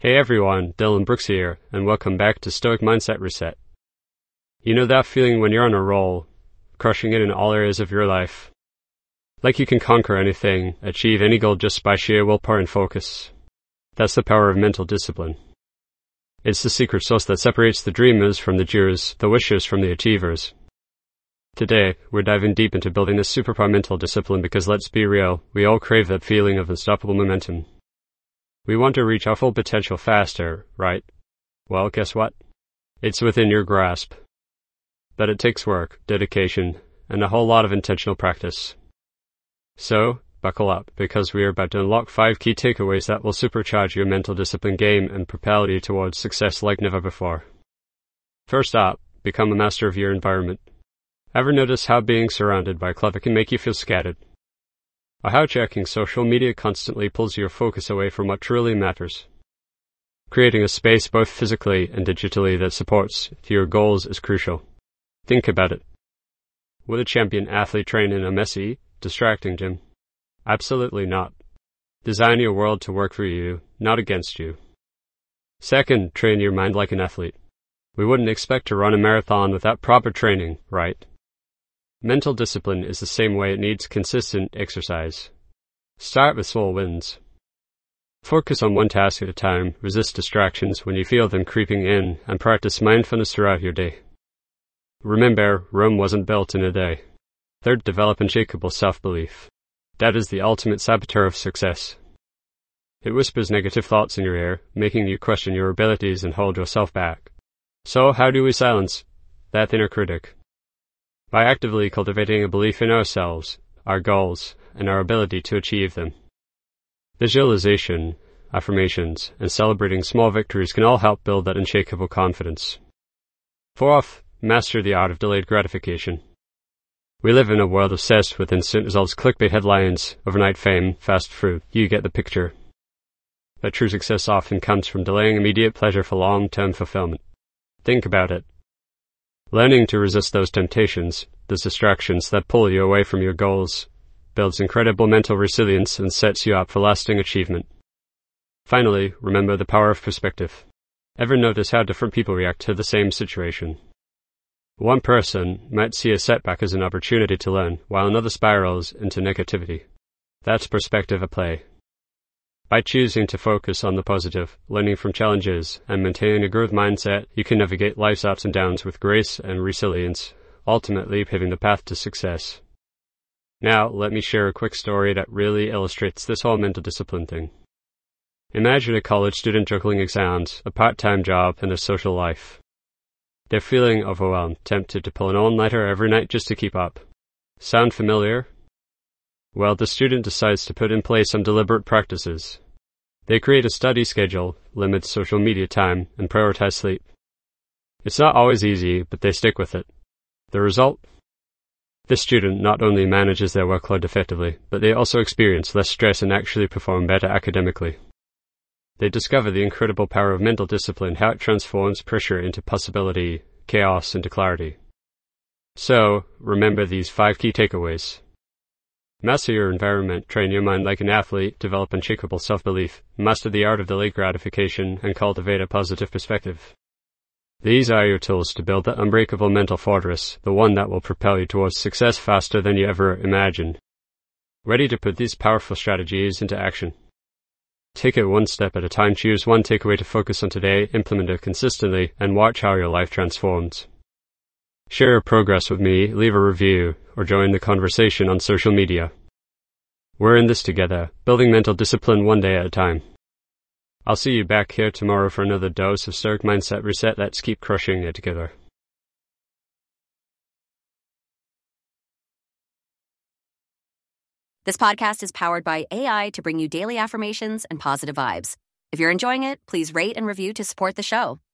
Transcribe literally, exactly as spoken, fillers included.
Hey everyone, Dylan Brooks here, and welcome back to Stoic Mindset Reset. You know that feeling when you're on a roll, crushing it in all areas of your life? Like you can conquer anything, achieve any goal just by sheer willpower and focus. That's the power of mental discipline. It's the secret sauce that separates the dreamers from the doers, the wishers from the achievers. Today, we're diving deep into building this superpower mental discipline because let's be real, we all crave that feeling of unstoppable momentum. We want to reach our full potential faster, right? Well, guess what? It's within your grasp. But it takes work, dedication, and a whole lot of intentional practice. So, buckle up, because we are about to unlock five key takeaways that will supercharge your mental discipline game and propel you towards success like never before. First up, become a master of your environment. Ever notice how being surrounded by clutter can make you feel scattered? Or how checking social media constantly pulls your focus away from what truly matters? Creating a space both physically and digitally that supports your goals is crucial. Think about it. Would a champion athlete train in a messy, distracting gym? Absolutely not. Design your world to work for you, not against you. Second, train your mind like an athlete. We wouldn't expect to run a marathon without proper training, right? Mental discipline is the same way. It needs consistent exercise. Start with small wins. Focus on one task at a time, resist distractions when you feel them creeping in, and practice mindfulness throughout your day. Remember, Rome wasn't built in a day. Third, develop unshakable self-belief. That is the ultimate saboteur of success. It whispers negative thoughts in your ear, making you question your abilities and hold yourself back. So, how do we silence that inner critic? By actively cultivating a belief in ourselves, our goals, and our ability to achieve them. Visualization, affirmations, and celebrating small victories can all help build that unshakable confidence. Fourth, master the art of delayed gratification. We live in a world obsessed with instant results, clickbait headlines, overnight fame, fast food. You get the picture. But true success often comes from delaying immediate pleasure for long-term fulfillment. Think about it. Learning to resist those temptations, those distractions that pull you away from your goals, builds incredible mental resilience and sets you up for lasting achievement. Finally, remember the power of perspective. Ever notice how different people react to the same situation? One person might see a setback as an opportunity to learn, while another spirals into negativity. That's perspective at play. By choosing to focus on the positive, learning from challenges, and maintaining a growth mindset, you can navigate life's ups and downs with grace and resilience, ultimately paving the path to success. Now, let me share a quick story that really illustrates this whole mental discipline thing. Imagine a college student juggling exams, a part-time job, and a social life. They're feeling overwhelmed, tempted to pull an all-nighter every night just to keep up. Sound familiar? Well, the student decides to put in place some deliberate practices. They create a study schedule, limit social media time, and prioritize sleep. It's not always easy, but they stick with it. The result? This student not only manages their workload effectively, but they also experience less stress and actually perform better academically. They discover the incredible power of mental discipline, how it transforms pressure into possibility, chaos into clarity. So, remember these five key takeaways. Master your environment, train your mind like an athlete, develop unshakable self-belief, master the art of delayed gratification, and cultivate a positive perspective. These are your tools to build that unbreakable mental fortress, the one that will propel you towards success faster than you ever imagined. Ready to put these powerful strategies into action? Take it one step at a time, choose one takeaway to focus on today, implement it consistently, and watch how your life transforms. Share your progress with me, leave a review, or join the conversation on social media. We're in this together, building mental discipline one day at a time. I'll see you back here tomorrow for another dose of Stoic Mindset Reset. Let's keep crushing it together. This podcast is powered by A I to bring you daily affirmations and positive vibes. If you're enjoying it, please rate and review to support the show.